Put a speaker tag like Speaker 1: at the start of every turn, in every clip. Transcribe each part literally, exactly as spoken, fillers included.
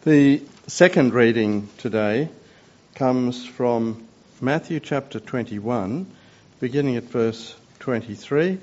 Speaker 1: The second reading today comes from Matthew chapter twenty-one, beginning at verse twenty-three.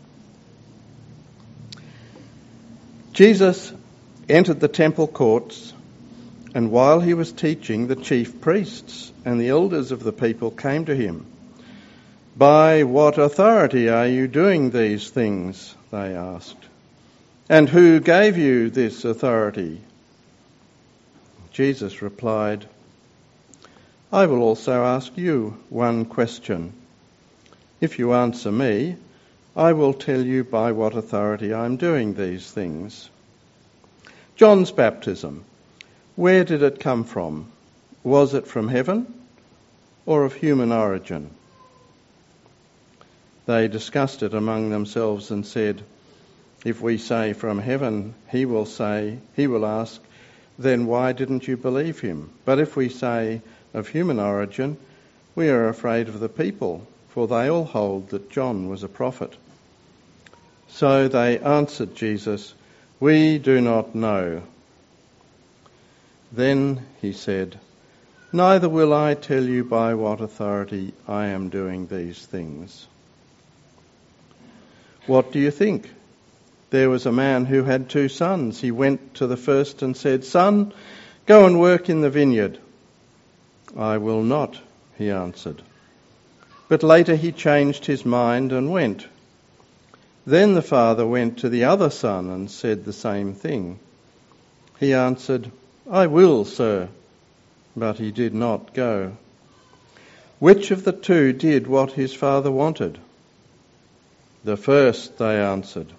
Speaker 1: Jesus entered the temple courts, and while he was teaching, the chief priests and the elders of the people came to him. "By what authority are you doing these things?" they asked. "And who gave you this authority?" Jesus replied, "I will also ask you one question. If you answer me, I will tell you by what authority I am doing these things. John's baptism, where did it come from? Was it from heaven or of human origin?" They discussed it among themselves and said, "If we say from heaven, he will say, he will ask, then why didn't you believe him? But if we say of human origin, we are afraid of the people, for they all hold that John was a prophet." So they answered Jesus, "We do not know." Then he said, "Neither will I tell you by what authority I am doing these things. What do you think? There was a man who had two sons. He went to the first and said, 'Son, go and work in the vineyard.' 'I will not,' he answered. But later he changed his mind and went. Then the father went to the other son and said the same thing. He answered, 'I will, sir,' but he did not go. Which of the two did what his father wanted?" "The first," they answered.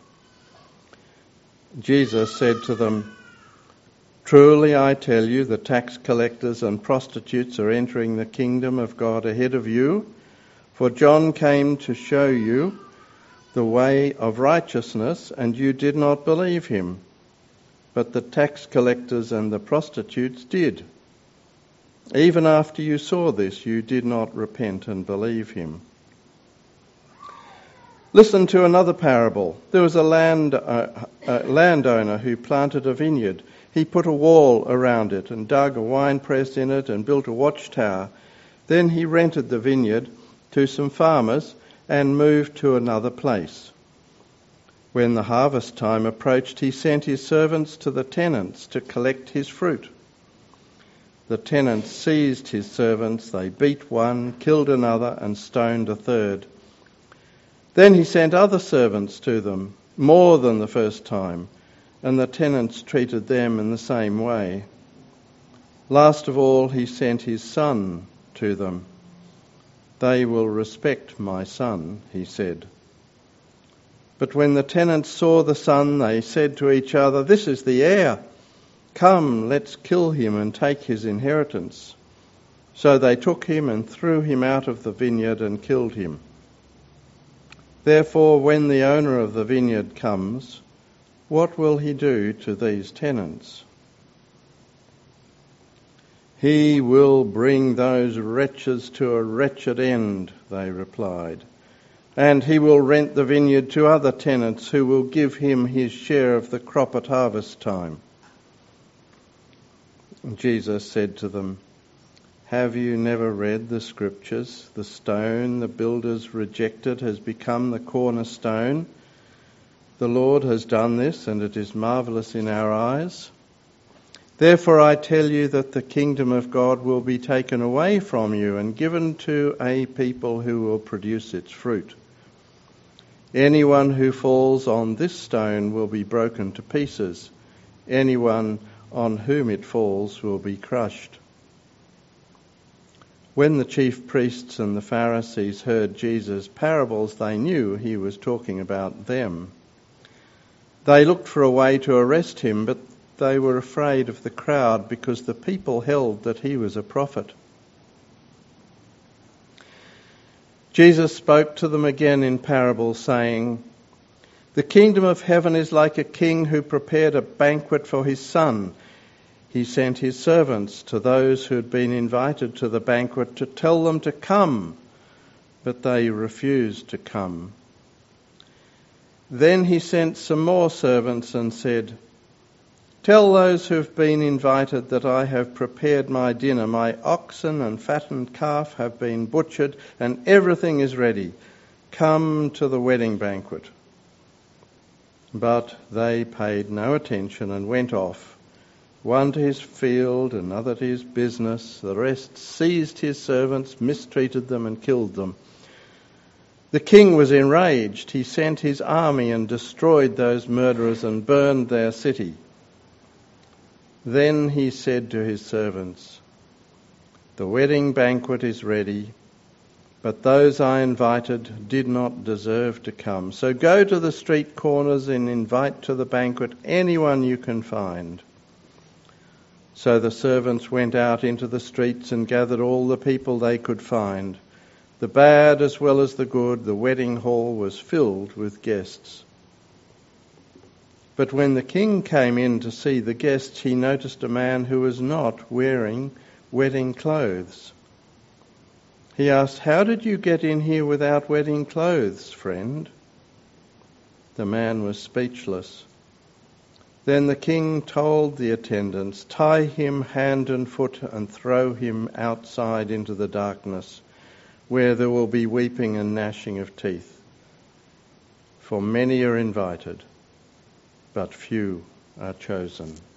Speaker 1: Jesus said to them, "Truly I tell you, the tax collectors and prostitutes are entering the kingdom of God ahead of you. For John came to show you the way of righteousness, and you did not believe him. But the tax collectors and the prostitutes did. Even after you saw this, you did not repent and believe him." Listen to another parable. There was a land, uh, a landowner who planted a vineyard. He put a wall around it and dug a winepress in it and built a watchtower. Then he rented the vineyard to some farmers and moved to another place. When the harvest time approached, he sent his servants to the tenants to collect his fruit. The tenants seized his servants. They beat one, killed another, and stoned a third. Then he sent other servants to them, more than the first time, and the tenants treated them in the same way. Last of all, he sent his son to them. "They will respect my son," he said. But when the tenants saw the son, they said to each other, "This is the heir. Come, let's kill him and take his inheritance." So they took him and threw him out of the vineyard and killed him. Therefore, when the owner of the vineyard comes, what will he do to these tenants? "He will bring those wretches to a wretched end," they replied. "And he will rent the vineyard to other tenants who will give him his share of the crop at harvest time." And Jesus said to them, "Have you never read the scriptures? The stone the builders rejected has become the cornerstone. The Lord has done this, and it is marvellous in our eyes. Therefore I tell you that the kingdom of God will be taken away from you and given to a people who will produce its fruit. Anyone who falls on this stone will be broken to pieces. Anyone on whom it falls will be crushed." When the chief priests and the Pharisees heard Jesus' parables, they knew he was talking about them. They looked for a way to arrest him, but they were afraid of the crowd because the people held that he was a prophet. Jesus spoke to them again in parables, saying, "The kingdom of heaven is like a king who prepared a banquet for his son. He sent his servants to those who had been invited to the banquet to tell them to come, but they refused to come. Then he sent some more servants and said, Tell those who have been invited that I have prepared my dinner. My oxen and fattened calf have been butchered, and everything is ready. Come to the wedding banquet." But they paid no attention and went off, one to his field, another to his business. The rest seized his servants, mistreated them, and killed them. The king was enraged. He sent his army and destroyed those murderers and burned their city. Then he said to his servants, "The wedding banquet is ready, but those I invited did not deserve to come. So go to the street corners and invite to the banquet anyone you can find." So the servants went out into the streets and gathered all the people they could find. The bad as well as the good, the wedding hall was filled with guests. But when the king came in to see the guests, he noticed a man who was not wearing wedding clothes. He asked, "How did you get in here without wedding clothes, friend?" The man was speechless. Then the king told the attendants, "Tie him hand and foot and throw him outside into the darkness, where there will be weeping and gnashing of teeth. For many are invited, but few are chosen."